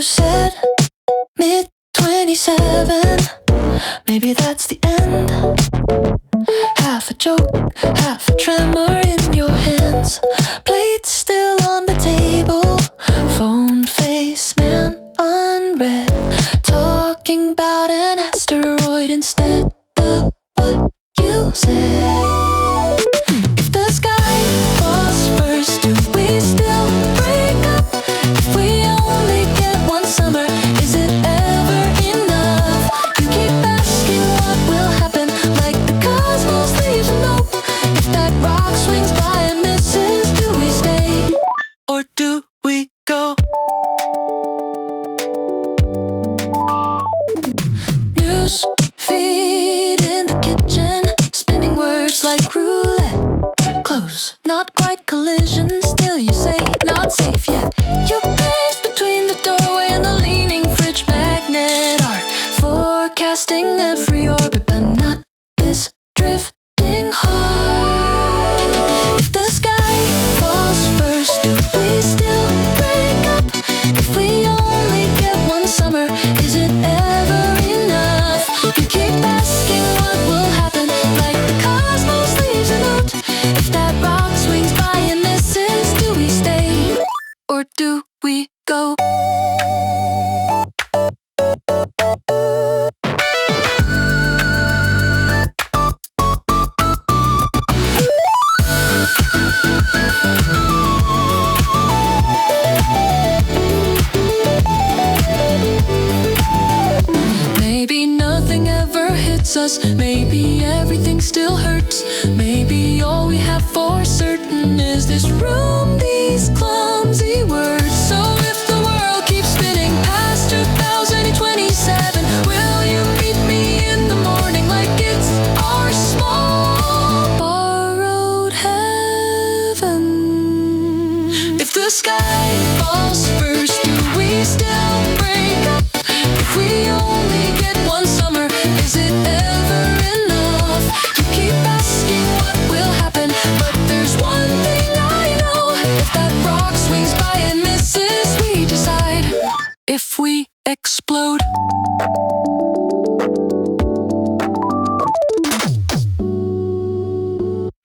said mid-27, maybe that's the end. Half a joke, half a tremor in your hands. Plate still on the table, phone face man unread. Talking about an asteroid instead of what you said. If the sky falls first, do we still break up? If we only get one summer, is it ever enough? You keep asking what will happen, like the cosmos leaves a note. If that rock swings by and misses, do we stay or do we go? News feed in the kitchen, spinning words like roulette. Close, not quite collision, still you say not safe yet. You pace between the doorway and the leaning fridge magnet. Art forecasting every orbit, but not this drifting heart. If the sky falls first, do we still break up? If we only get one summer, is it ever enough? You keep asking what will happen, like the cosmos leaves a note. If that rock swings by and misses, do we stay or do we go? Maybe nothing ever hits us, maybe everything still hurts. Maybe all we have for certain is this room, the